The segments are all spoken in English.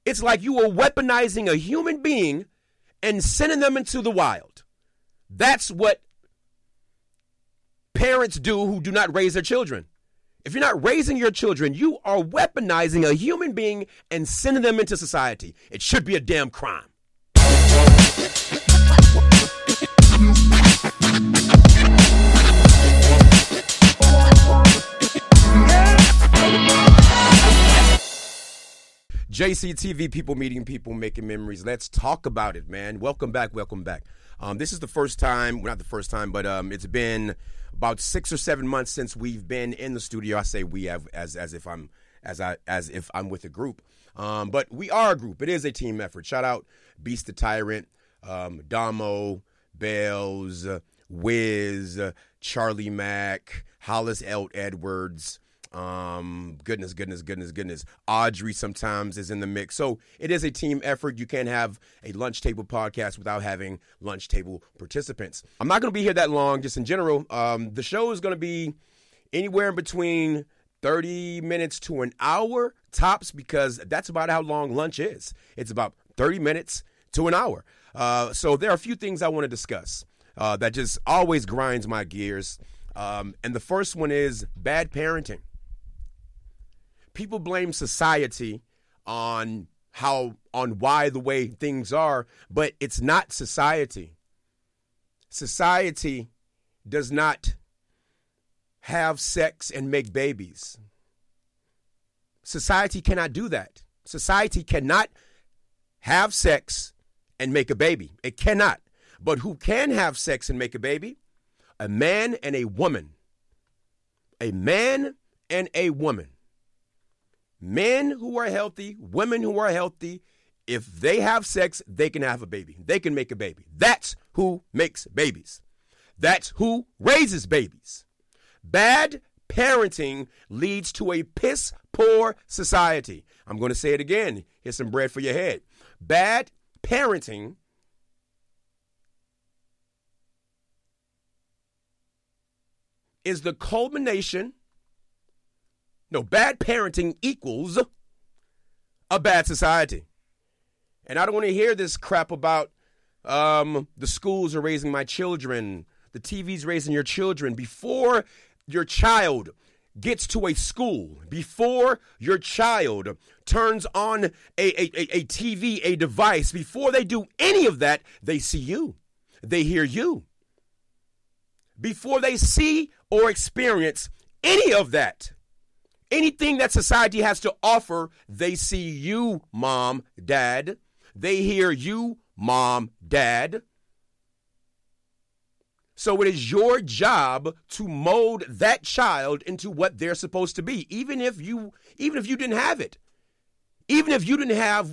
It's like you are weaponizing a human being and sending them into the wild. That's what parents do who do not raise their children. If you're not raising your children, you are weaponizing a human being and sending them into society. It should be a damn crime. JCTV, people meeting people, making memories. Let's talk about it, man. Welcome back. This is the first time, well, not the first time, but it's been about 6 or 7 months since we've been in the studio. I say we have as if I'm with a group, but we are a group. It is a team effort. Shout out Beast the Tyrant, Damo, Bells, Wiz, Charlie Mack, Hollis L. Edwards. Goodness. Audrey sometimes is in the mix. So it is a team effort. You can't have a lunch table podcast without having lunch table participants. I'm not going to be here that long, just in general. The show is going to be anywhere in between 30 minutes to an hour tops, because that's about how long lunch is. It's about 30 minutes to an hour. So there are a few things I want to discuss that just always grinds my gears. And the first one is bad parenting. People blame society on why the way things are, but it's not society. Society does not have sex and make babies. Society cannot do that. Society cannot have sex and make a baby. It cannot. But who can have sex and make a baby? A man and a woman. A man and a woman. Men who are healthy, women who are healthy, if they have sex, they can have a baby. They can make a baby. That's who makes babies. That's who raises babies. Bad parenting leads to a piss-poor society. I'm going to say it again. Here's some bread for your head. Bad parenting is the culmination. No, bad parenting equals a bad society. And I don't want to hear this crap about the schools are raising my children, the TV's raising your children. Before your child gets to a school, before your child turns on a TV, a device, before they do any of that, they see you. They hear you. Before they see or experience any of that, anything that society has to offer, they see you, mom, dad. They hear you, mom, dad. So it is your job to mold that child into what they're supposed to be, even if you didn't have it. Even if you didn't have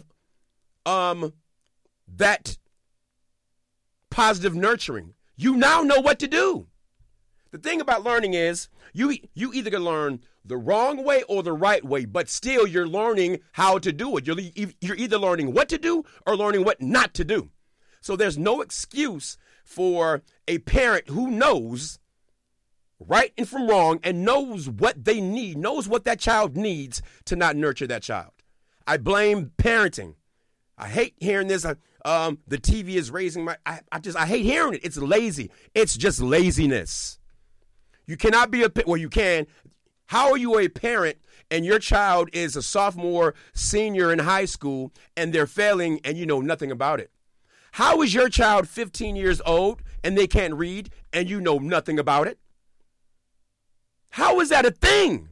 that positive nurturing, you now know what to do. The thing about learning is you either can learn the wrong way or the right way, but still you're learning how to do it. You're either learning what to do or learning what not to do. So there's no excuse for a parent who knows right and from wrong and knows what they need, knows what that child needs, to not nurture that child. I blame parenting. I hate hearing this. The TV is raising my. I hate hearing it. It's lazy. It's just laziness. You cannot be you can. How are you a parent and your child is a sophomore, senior in high school and they're failing and you know nothing about it? How is your child 15 years old and they can't read and you know nothing about it? How is that a thing?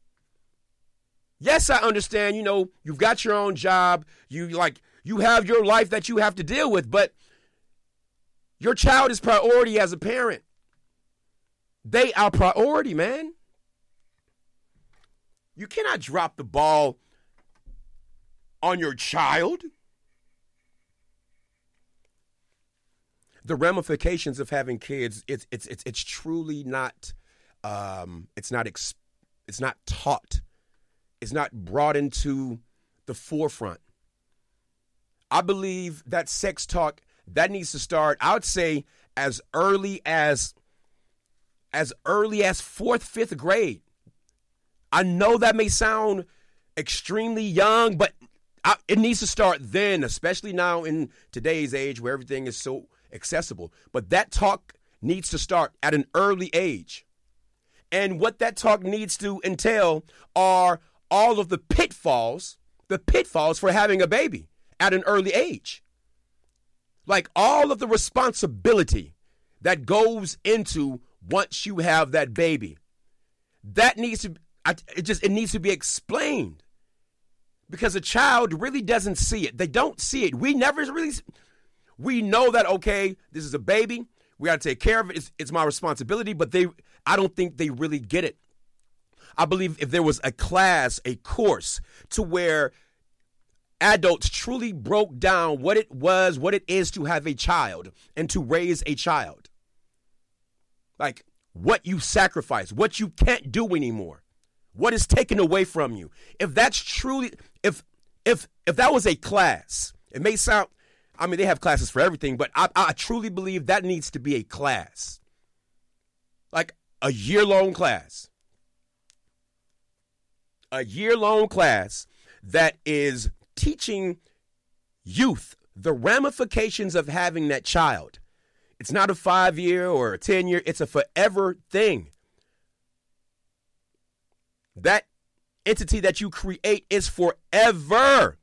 Yes, I understand, you've got your own job. You have your life that you have to deal with, but your child is priority as a parent. They are priority, man. You cannot drop the ball on your child. The ramifications of having kids, it's truly not, it's not taught. It's not brought into the forefront. I believe that sex talk, that needs to start, I would say, as early as 4th, 5th grade. I know that may sound extremely young, but it needs to start then, especially now in today's age where everything is so accessible. But that talk needs to start at an early age. And what that talk needs to entail are all of the pitfalls for having a baby at an early age. Like all of the responsibility that goes into once you have that baby. That needs to, it needs to be explained. Because a child really doesn't see it. They don't see it. We never really, we know that, okay, this is a baby. We got to take care of it. It's my responsibility. But I don't think they really get it. I believe if there was a class, a course to where adults truly broke down what it is to have a child and to raise a child. Like what you sacrifice, what you can't do anymore, what is taken away from you. If that's truly, if that was a class, it may sound, I mean, they have classes for everything, but I truly believe that needs to be a class. Like a year-long class. A year-long class that is teaching youth the ramifications of having that child. It's not a 5-year or a 10-year. It's a forever thing. That entity that you create is forever.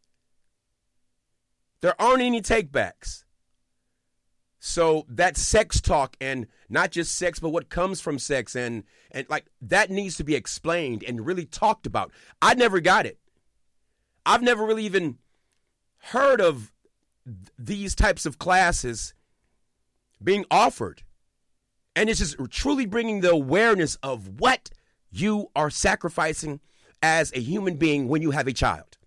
There aren't any takebacks. So that sex talk, and not just sex, but what comes from sex, and like that needs to be explained and really talked about. I never got it. I've never really even heard of these types of classes being offered. And it's just truly bringing the awareness of what you are sacrificing as a human being when you have a child.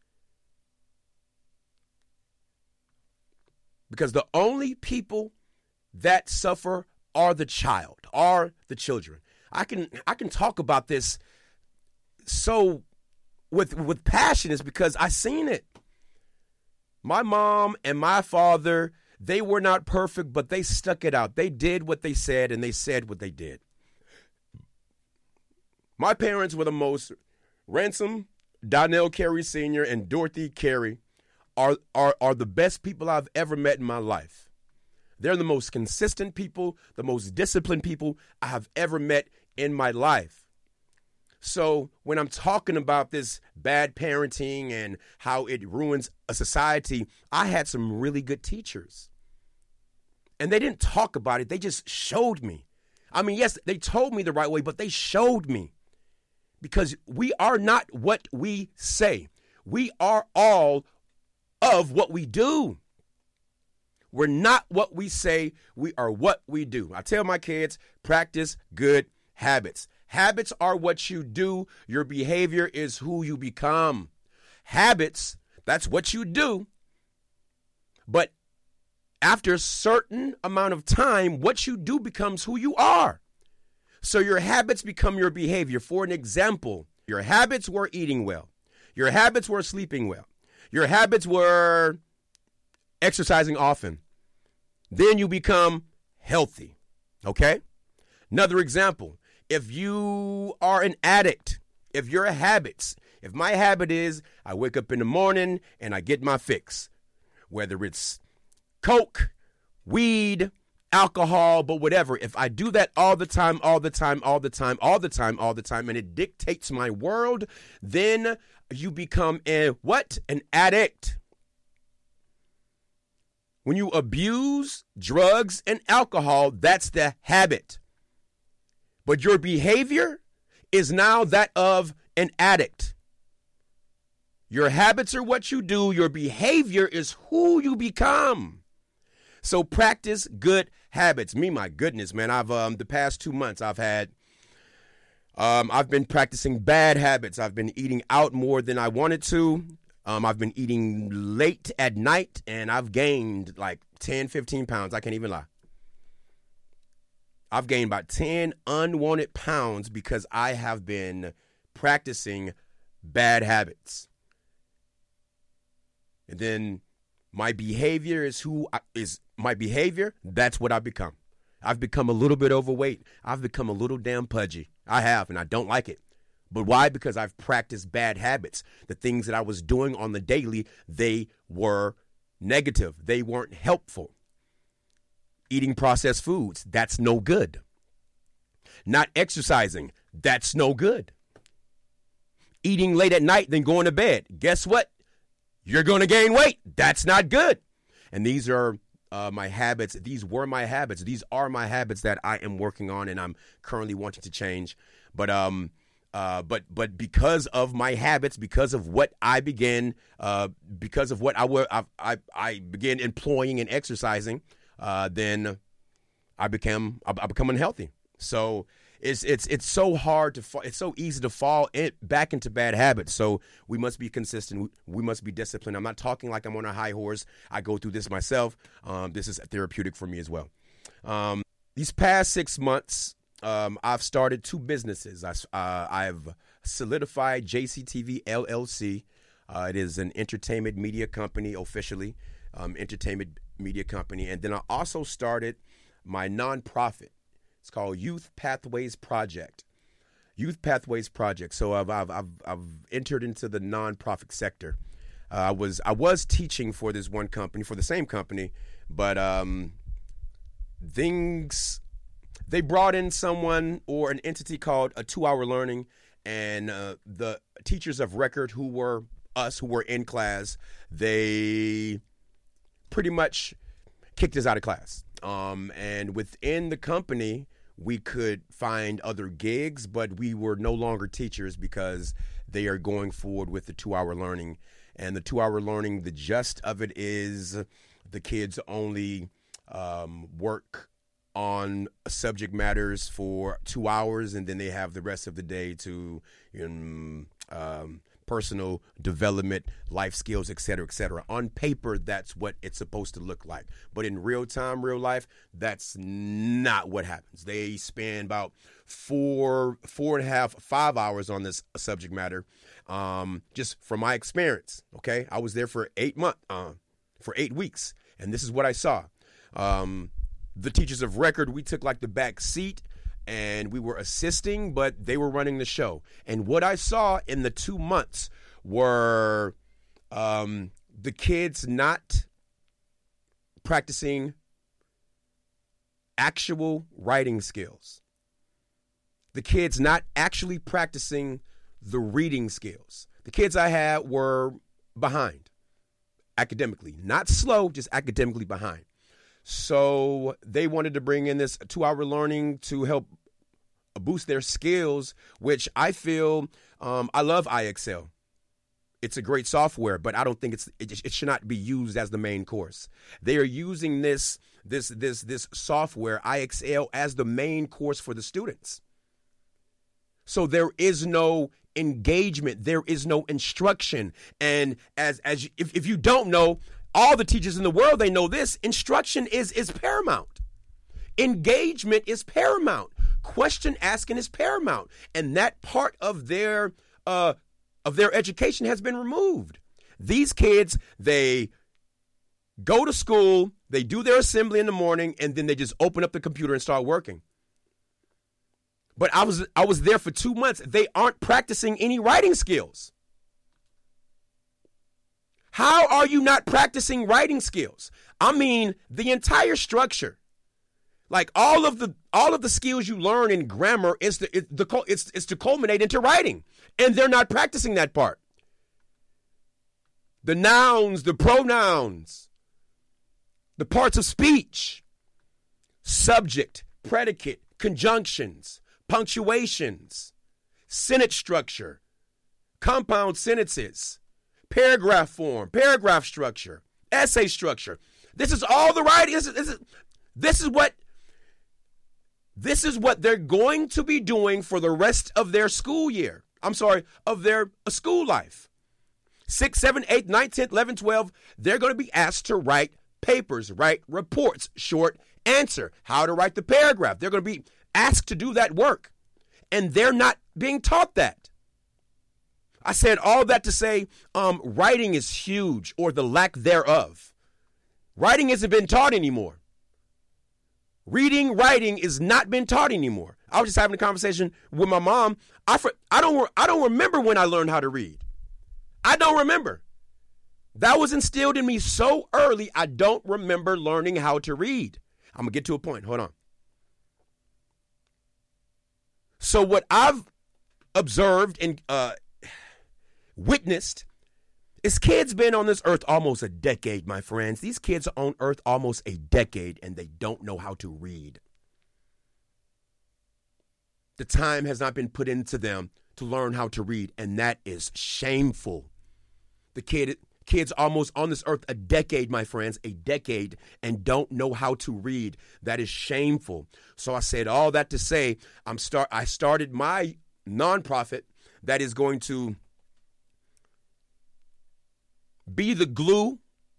Because the only people that suffer are the children. I can talk about this so with passion is because I seen it. My mom and my father, they were not perfect, but they stuck it out. They did what they said, and they said what they did. My parents were the most. Ransom, Donnell Carey Sr., and Dorothy Carey are the best people I've ever met in my life. They're the most consistent people, the most disciplined people I have ever met in my life. So when I'm talking about this bad parenting and how it ruins a society, I had some really good teachers. And they didn't talk about it. They just showed me. I mean, yes, they told me the right way, but they showed me. Because we are not what we say. We are all of what we do. We're not what we say. We are what we do. I tell my kids, practice good habits. Habits are what you do. Your behavior is who you become. Habits, that's what you do. But after a certain amount of time, what you do becomes who you are. So your habits become your behavior. For an example, your habits were eating well. Your habits were sleeping well. Your habits were exercising often. Then you become healthy. Okay? Another example, if you are an addict, if my habit is I wake up in the morning and I get my fix, whether it's Coke, weed, alcohol, but whatever. If I do that all the time, and it dictates my world, then you become an addict. When you abuse drugs and alcohol, that's the habit. But your behavior is now that of an addict. Your habits are what you do. Your behavior is who you become. So practice good habits. My goodness, man, I've the past 2 months I've been practicing bad habits. I've been eating out more than I wanted to. I've been eating late at night, and I've gained like 10, 15 pounds. I can't even lie. I've gained about 10 unwanted pounds because I have been practicing bad habits. And then my behavior is my behavior. That's what I've become. I've become a little bit overweight. I've become a little damn pudgy. I have, and I don't like it. But why? Because I've practiced bad habits. The things that I was doing on the daily, they were negative. They weren't helpful. Eating processed foods, that's no good. Not exercising, that's no good. Eating late at night, then going to bed. Guess what? You're going to gain weight. That's not good. And these are my habits. These were my habits. These are my habits that I am working on and I'm currently wanting to change. But because of my habits, because of what I began, because of what I began employing and exercising, then I become unhealthy. So it's so hard to fall. It's so easy to fall back into bad habits. So we must be consistent. We must be disciplined. I'm not talking like I'm on a high horse. I go through this myself. This is therapeutic for me as well. These past 6 months, I've started 2 businesses. I've solidified JCTV LLC. It is an entertainment media company officially, entertainment media company. And then I also started my nonprofit. It's called Youth Pathways Project. Youth Pathways Project. So I've entered into the nonprofit sector. I was teaching for this one company, for the same company, but they brought in someone or an entity called a 2-hour learning, and the teachers of record who were in class, they pretty much kicked us out of class. And within the company, we could find other gigs, but we were no longer teachers because they are going forward with the 2-hour learning. And the 2-hour learning, the gist of it is the kids only work on subject matters for 2 hours, and then they have the rest of the day to personal development, life skills, et cetera, et cetera. On paper, that's what it's supposed to look like. But in real time, real life, that's not what happens. They spend about 4.5, 5 hours on this subject matter, just from my experience, okay? I was there for 8 weeks, and this is what I saw. The teachers of record, we took like the back seat, and we were assisting, but they were running the show. And what I saw in the 2 months were the kids not practicing actual writing skills. The kids not actually practicing the reading skills. The kids I had were behind academically, not slow, just academically behind. So they wanted to bring in this 2-hour learning to help boost their skills, which I feel, I love IXL. It's a great software, but I don't think it should not be used as the main course. They are using this software, IXL, as the main course for the students. So there is no engagement, there is no instruction. And if you don't know, all the teachers in the world, they know this. Instruction is paramount. Engagement is paramount. Question asking is paramount. And that part of their education has been removed. These kids, they go to school, they do their assembly in the morning, and then they just open up the computer and start working. But I was there for 2 months. They aren't practicing any writing skills. How are you not practicing writing skills? I mean, the entire structure, like all of the skills you learn in grammar is to culminate into writing, and they're not practicing that part. The nouns, the pronouns, the parts of speech, subject, predicate, conjunctions, punctuations, sentence structure, compound sentences, paragraph form, paragraph structure, essay structure. This is all the writing. This is what they're going to be doing for the rest of their school year. Of their school life. 6, 7, 8, 9, 10, 11, 12, they're going to be asked to write papers, write reports, short answer, how to write the paragraph. They're going to be asked to do that work, and they're not being taught that. I said all that to say writing is huge, or the lack thereof. Writing isn't been taught anymore. Reading, writing is not been taught anymore. I was just having a conversation with my mom. I don't remember when I learned how to read. I don't remember. That was instilled in me so early, I don't remember learning how to read. I'm going to get to a point. Hold on. So what I've observed and witnessed is kids been on this earth almost a decade, my friends. These kids are on earth almost a decade, and they don't know how to read. The time has not been put into them to learn how to read, and that is shameful. The kids almost on this earth a decade, my friends, a decade, and don't know how to read. That is shameful. So I said all that to say I started my nonprofit that is going to be the glue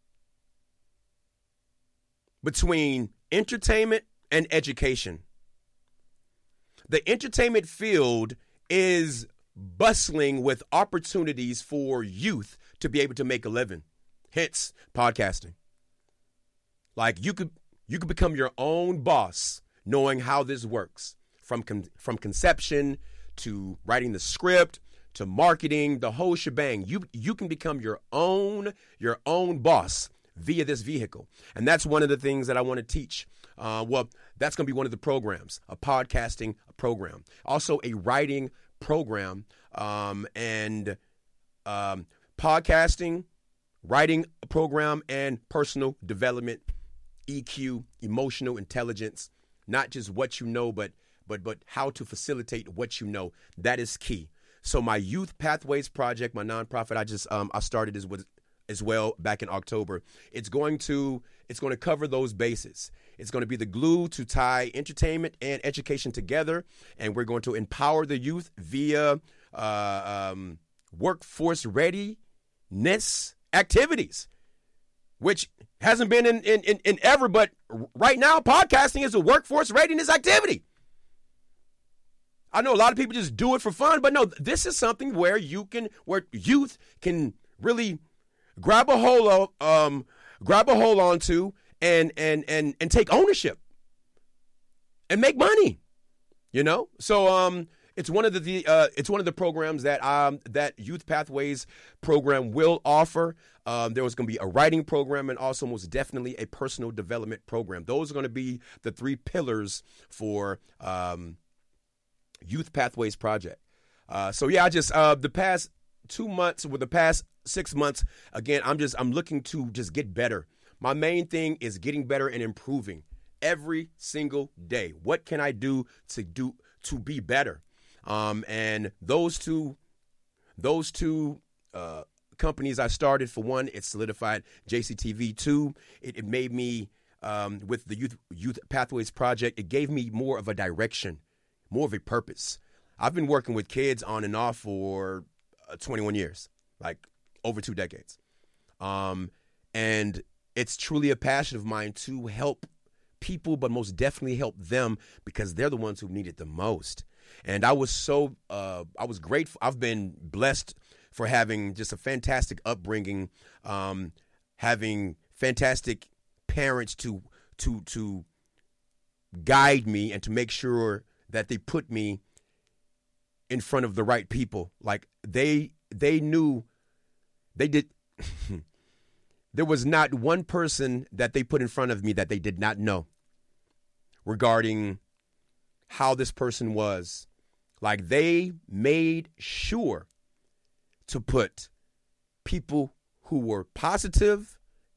between entertainment and education. The entertainment field is bustling with opportunities for youth to be able to make a living, hence podcasting. Like you could become your own boss knowing how this works from conception to writing the script to marketing, the whole shebang. You can become your own boss via this vehicle. And that's one of the things that I want to teach. That's going to be one of the programs, a podcasting program, also a writing program, and podcasting, writing program, and personal development, EQ, emotional intelligence, not just what you know, but how to facilitate what you know. That is key. So my Youth Pathways Project, my nonprofit, I started as well back in October. It's going to cover those bases. It's going to be the glue to tie entertainment and education together, and we're going to empower the youth via workforce readiness activities, which hasn't been in ever, but right now podcasting is a workforce readiness activity. I know a lot of people just do it for fun, but no, this is something where youth can really grab a hold onto and take ownership and make money. You know, so it's one of the programs that Youth Pathways program will offer. There was going to be a writing program and also most definitely a personal development program. Those are going to be the three pillars for Youth Pathways Project. The past 2 months, with the past 6 months, again, I'm looking to just get better. My main thing is getting better and improving every single day. What can I do to be better? And those two companies I started, for one, it solidified JCTV. Two, it made me with the Youth Pathways Project, it gave me more of a direction, more of a purpose. I've been working with kids on and off for 21 years, like over 2 decades. And it's truly a passion of mine to help people, but most definitely help them because they're the ones who need it the most. And I was grateful. I've been blessed for having just a fantastic upbringing, having fantastic parents to guide me and to make sure that they put me in front of the right people. Like they knew they did. There was not one person that they put in front of me that they did not know regarding how this person was. Like they made sure to put people who were positively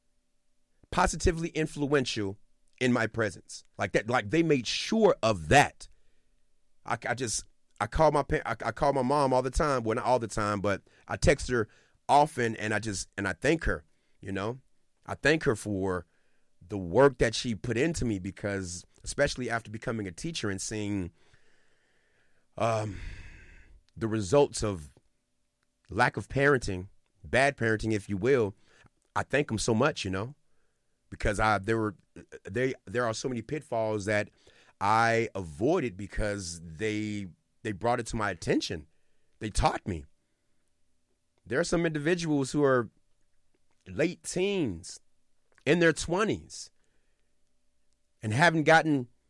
influential in my presence. Like that, like they made sure of that. I call my mom all the time. Well, not all the time, but I text her often, and I thank her. You know, I thank her for the work that she put into me, because especially after becoming a teacher and seeing the results of lack of parenting, bad parenting, if you will, I thank them so much, you know, because there are so many pitfalls that I avoided because they brought it to my attention. They taught me. There are some individuals who are late teens, in their 20s, and haven't gotten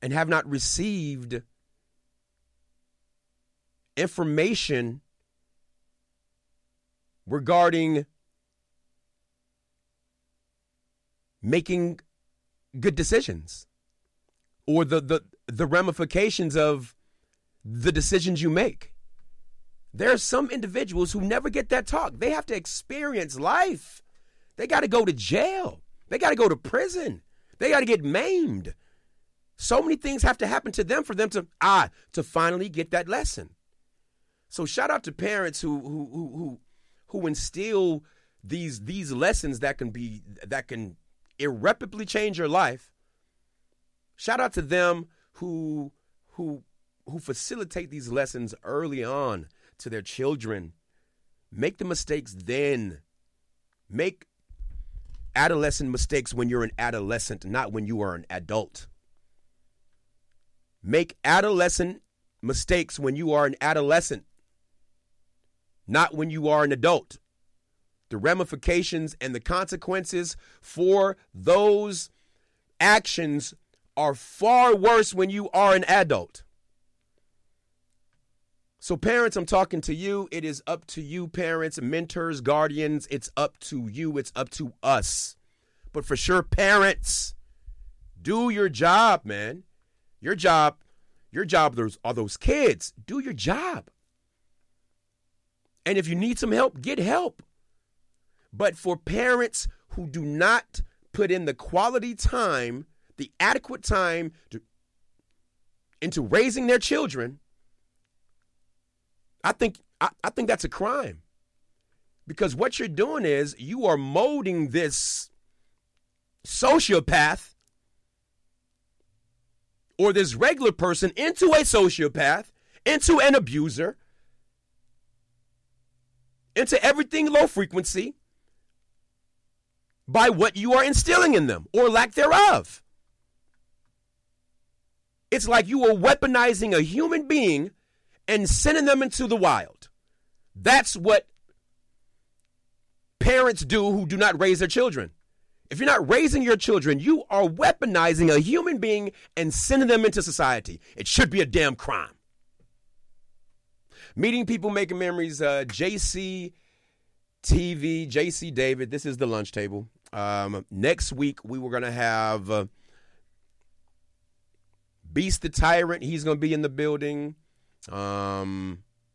and have not received information regarding making good decisions or the ramifications of the decisions you make. There are some individuals who never get that talk. They have to experience life. They got to go to jail. They got to go to prison. They got to get maimed. So many things have to happen to them for them to finally get that lesson. So shout out to parents who instill these lessons that can irreparably change your life. Shout out to them who facilitate these lessons early on to their children. Make the mistakes then. Make adolescent mistakes when you're an adolescent, not when you are an adult. Make adolescent mistakes when you are an adolescent, not when you are an adult. The ramifications and the consequences for those actions are far worse when you are an adult. So parents, I'm talking to you. It is up to you, parents, mentors, guardians. It's up to you. It's up to us. But for sure, parents, do your job, man. Your job are those kids. Do your job. And if you need some help, get help. But for parents who do not put in the quality time, the adequate time into raising their children, I think that's a crime. Because what you're doing is you are molding this sociopath or this regular person into a sociopath, into an abuser, into everything low frequency by what you are instilling in them or lack thereof. It's like you are weaponizing a human being and sending them into the wild. That's what parents do who do not raise their children. If you're not raising your children, you are weaponizing a human being and sending them into society. It should be a damn crime. Meeting people, making memories. JC TV, JC David. This is the lunch table. Next week, we were going to have Beast the Tyrant. He's going to be in the building. Damo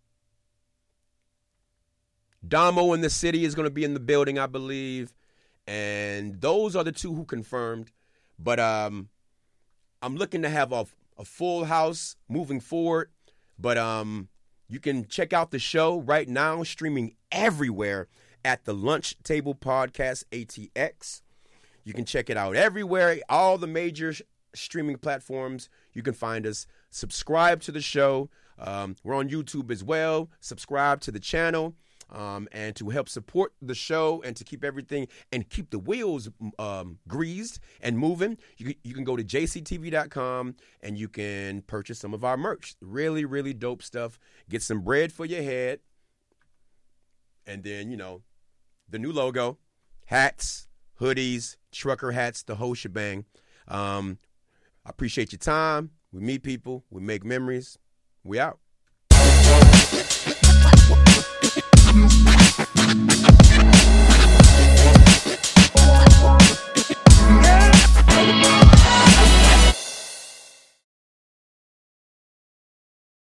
in the City is going to be in the building, I believe. And those are the two who confirmed. But I'm looking to have a full house moving forward. But you can check out the show right now, streaming everywhere at the Lunch Table Podcast, ATX. You can check it out everywhere, all the major streaming platforms. You can find us. Subscribe to the show. We're on YouTube as well. Subscribe to the channel. And to help support the show and to keep everything and keep the wheels greased and moving, you can go to jctv.com and you can purchase some of our merch. Really, really dope stuff. Get some bread for your head. And then, the new logo, hats, hoodies, trucker hats, the whole shebang. I appreciate your time. We meet people. We make memories. We out.